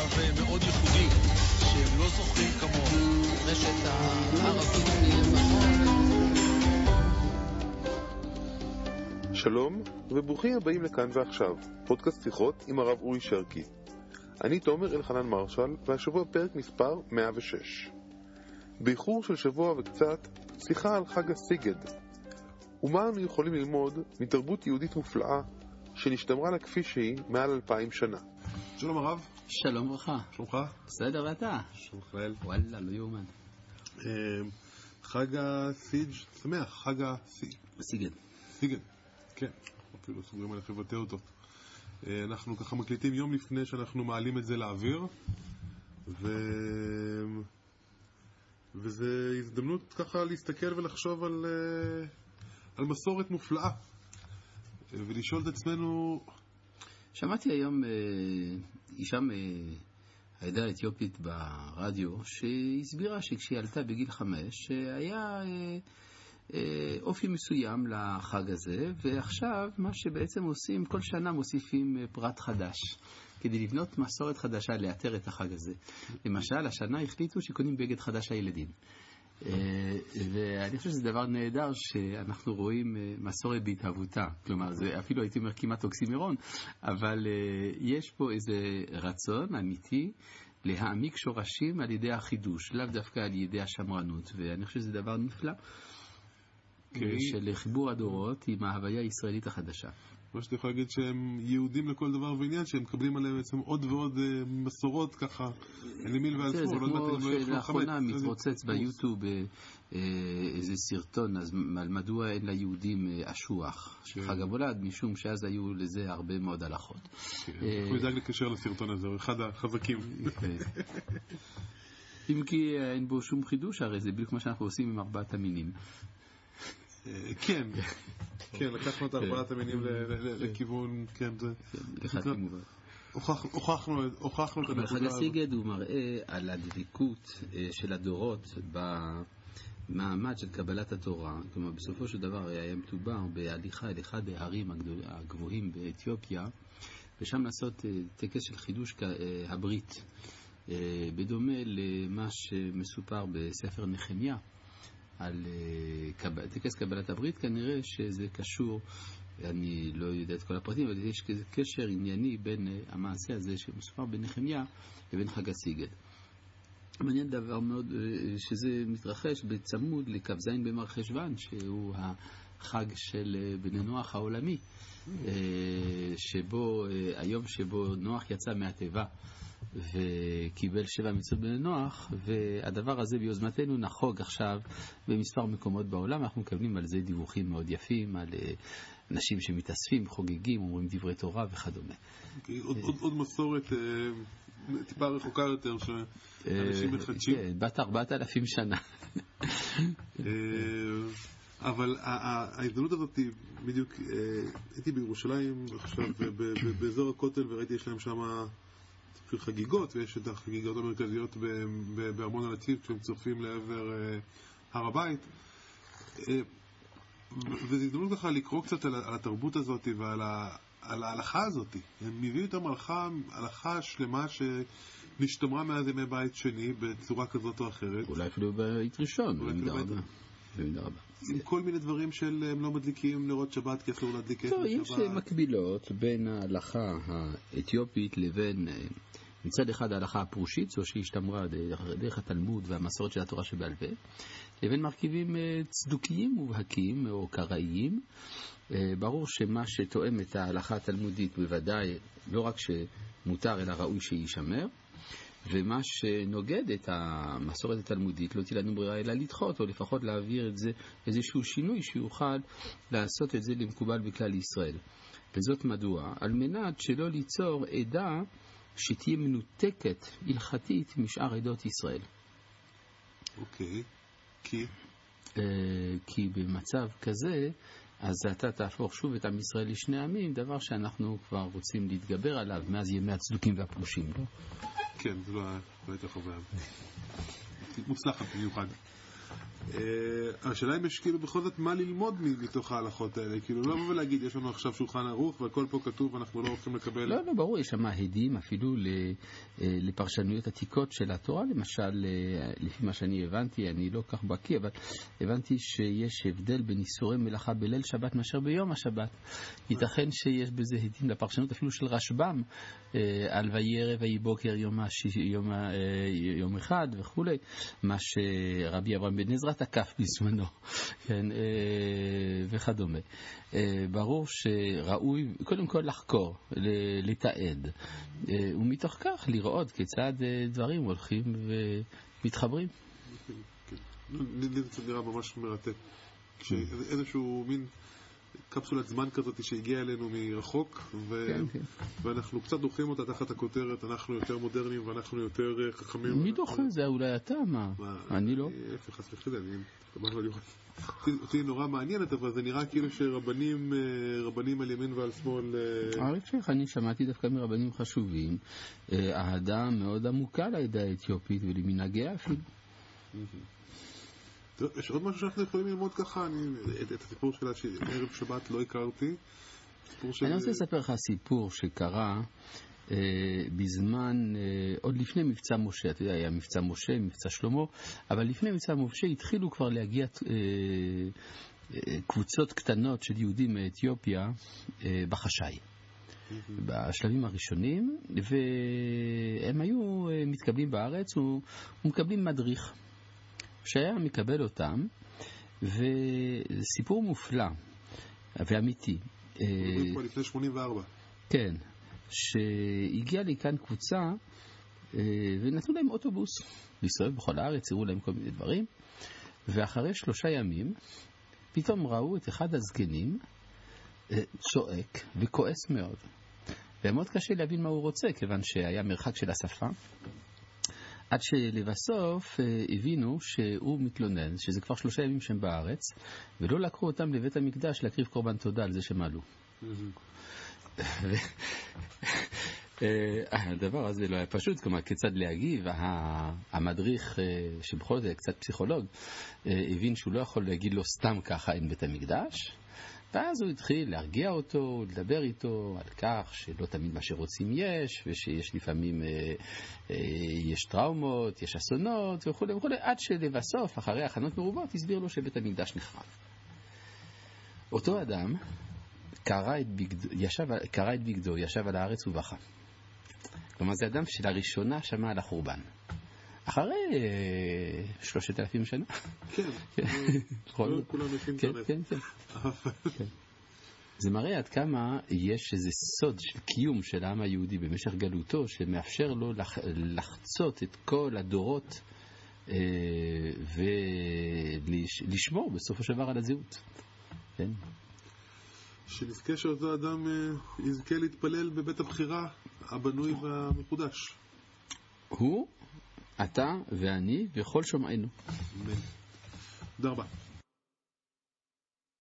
מצב מאוד ייחודי שהם לא זוכרים כמוהו. רשת הערבית מלבנון. שלום וברוכים הבאים לכאן ועכשיו, פודקאסט שיחות עם הרב אורי שרקי. אני תומר אלחנן מרשל, והשבוע פרק מספר 106. באיחור של שבוע וקצת, שיחה על חג הסיגד. ומה אנו יכולים ללמוד מתרבות יהודית מופלאה שנשתמרה לה כפי שהיא מעל 2000 שנה. שלום הרב. שלום ברכה. שלומך? בסדר ואתה? שלומך אל. וואלה, לא יאומן. חג הסיגד, שמח, חג הסיגד. סיגד, כן. אפילו סוגרים עליך לבטא אותו. אנחנו ככה מקליטים יום לפני שאנחנו מעלים את זה לאוויר, וזה הזדמנות ככה להסתכל ולחשוב על מסורת מופלאה, ולשאול את עצמנו... שמעתי היום אישה מהעדה האתיופית ברדיו, שהסבירה שכשהיא עלתה בגיל 5, היה אופי מסוים לחג הזה, ועכשיו מה שבעצם עושים, כל שנה מוסיפים פרט חדש, כדי לבנות מסורת חדשה לאתר את החג הזה. למשל, השנה החליטו שקונים בגד חדש לילדים. ואני חושב שזה דבר נהדר שאנחנו רואים מסורת בהתהוותה. כלומר, זה אפילו הייתי אומר כמעט אוקסימורון, אבל יש פה איזה רצון אמיתי להעמיק שורשים על ידי החידוש, לאו דווקא על ידי השמרנות, ואני חושב שזה דבר נפלא. של חיבור הדורות עם ההוויה הישראלית החדשה. מה שאתה יכול להגיד שהם יהודים לכל דבר ועניין, שהם מקבלים עליהם בעצם עוד ועוד מסורות ככה, אין לי מיל ועל ספור. זה כמו שלאחרונה מתרוצץ ביוטיוב איזה סרטון, אז מדוע אין ליהודים אשוח של חג המולד, משום שאז היו לזה הרבה מאוד הלכות. אנחנו נדאג לקשר לסרטון הזה, הוא אחד החזקים. אם כי אין בו שום חידוש, הרי זה בדיוק מה שאנחנו עושים עם 4 המינים. כן, כן, לקחנו את 4 המינים לכיוון, כן, זה... הוכחנו את הנקודה. אבל חג הסיגד הוא מראה על הדבקות של הדורות במעמד של קבלת התורה. כלומר, בסופו של דבר היה מדובר בהליכה אל אחד הערים הגבוהים באתיופיה, ושם לעשות טקס של חידוש הברית, בדומה למה שמסופר בספר נחמיה. על טקס קבלת הברית. כנראה שזה קשור, אני לא יודע את כל הפרטים, אבל יש קשר ענייני בין המעשה הזה שמסופר בנחמיה לבין חג הסיגד. מעניין דבר מאוד שזה מתרחש בצמוד לכ"ז במרחשוון, שהוא החג של בני נוח העולמי, שבו היום שבו נוח יצא מהטבע וקיבל 7 מצוות בני נוח, והדבר הזה ביוזמתנו נחוג עכשיו במספר מקומות בעולם. אנחנו מקבלים על זה דיווחים מאוד יפים על אנשים שמתאספים, חוגגים, אומרים דברי תורה וכדומה. עוד מסורת טיפה רחוקה יותר שאנשים מחדשים. כן, בת 4,000 שנה. אבל ההזדמנות הזאת היא בדיוק, הייתי בירושלים עכשיו באזור הכותל, וראיתי יש להם שם חגיגות, ויש את החגיגות המרכזיות בארמון הנציב כשהם צופים לעבר הר הבית, וזו הזדמנות ככה לקרוא קצת על התרבות הזאת ועל ההלכה הזאת. הם מביאים את הלכה שלמה שנשתמרה מאז ימי בית שני בצורה כזאת או אחרת, אולי אפילו בית ראשון, במידה רבה. עם כל מיני דברים של הם לא מדליקים נרות שבת כי אסור להדליק שבת. יש מקבילות בין ההלכה האתיופית לבין מצד אחד ההלכה הפרושית, זו שהשתמרה דרך התלמוד והמסורת של התורה שבעל פה, לבין מרכיבים צדוקיים מובהקים או קראיים. ברור שמה שתואם את ההלכה התלמודית בוודאי לא רק שמותר אלא ראוי שישמר, ומה שנוגד את המסורת התלמודית לא תהיה לנו ברירה אלא לדחות, או לפחות להעביר את זה איזשהו שינוי שיוכל לעשות את זה למקובל בכלל ישראל. וזאת מדוע? על מנת שלא ליצור עדה שתהיה מנותקת הלכתית משאר עדות ישראל. אוקיי. כי במצב כזה אז אתה תהפוך שוב את עם ישראל לשני עמים, דבר שאנחנו כבר רוצים להתגבר עליו מאז ימי הצדוקים והפרושים, לא? כן, זה לא הייתה חוויה מוצלחת במיוחד. השאלה אם יש כאילו בכל זאת מה ללמוד מתוך ההלכות האלה, כאילו לא לבוא ולהגיד יש לנו עכשיו שולחן ערוך והכל פה כתוב ואנחנו לא הולכים לקבל. לא, ברור, יש שם עדים אפילו לפרשנויות עתיקות של התורה, למשל, לפי מה שאני הבנתי, אני לא כך בקיא, אבל הבנתי שיש הבדל בין איסורי מלאכה בליל שבת מאשר ביום השבת. ייתכן שיש בזה עדים לפרשנות אפילו של רשב"ם, על וירא ויהי בוקר יום אחד וכו', מה שרבי אברהם בן עזרא תקף בזמנו, כן, וכדומה. ברור שראוי קודם כל לחקור, לתעד, ומתוך כך לראות כיצד דברים הולכים ומתחברים. לי זה נראה ממש מרתק, כשאיזשהו מין קפסולת זמן כזאת שהגיעה אלינו מרחוק, ואנחנו קצת דוחים אותה תחת הכותרת, אנחנו יותר מודרניים ואנחנו יותר חכמים. מי דוחה? זה אולי אתה, מה? אני לא. חס וחלילה, אותי נורא מעניינת, אבל זה נראה כאילו שרבנים על ימין ועל שמאל. ההפך, אני שמעתי דווקא מרבנים חשובים, אהדה מאוד עמוקה לעדה האתיופית ולמנהגיה אפילו. יש עוד משהו שאנחנו יכולים ללמוד ככה? את הסיפור שלה שערב שבת לא הכרתי. אני רוצה לספר לך סיפור שקרה בזמן, עוד לפני מבצע משה. אתה יודע, היה מבצע משה, מבצע שלמה, אבל לפני מבצע משה התחילו כבר להגיע קבוצות קטנות של יהודים מאתיופיה בחשאי. בשלבים הראשונים, והם היו מתקבלים בארץ ומקבלים מדריך שהיה מקבל אותם, וסיפור מופלא ואמיתי. פה לפני 84. כן, שהגיעה לי כאן קבוצה ונתנו להם אוטובוס להסתובב בכל הארץ, הראו להם כל מיני דברים, ואחרי 3 ימים פתאום ראו את אחד הזקנים צועק וכועס מאוד, ומאוד קשה להבין מה הוא רוצה, כיוון שהיה מרחק של השפה, עד שלבסוף הבינו שהוא מתלונן שזה כבר 3 ימים שהם בארץ ולא לקחו אותם לבית המקדש להקריב קורבן תודה על זה שהם עלו. הדבר הזה לא היה פשוט, כלומר כיצד להגיב. המדריך שבכל זאת קצת פסיכולוג הבין שהוא לא יכול להגיד לו סתם ככה אין בית המקדש, ואז הוא התחיל להרגיע אותו, לדבר איתו על כך שלא תמיד מה שרוצים יש, ושיש לפעמים יש טראומות, יש אסונות וכו' וכו', עד שלבסוף אחרי הכנות מרובות הסביר לו שבית המקדש נחרב. אותו אדם קרא את בגדו, ישב על הארץ ובכה. כלומר זה אדם שלראשונה שמע על החורבן אחרי 3,000 שנה. כן, כולם יש אינטרנט. כן. זה מראה עד כמה יש איזה סוד של קיום של העם היהודי במשך גלותו, שמאפשר לו לחצות את כל הדורות ולשמור בסופו של דבר על הזהות. כן. שנזכה שאותו אדם יזכה להתפלל בבית הבחירה הבנוי והמקודש. הוא, אתה ואני וכל שומענו. תודה רבה.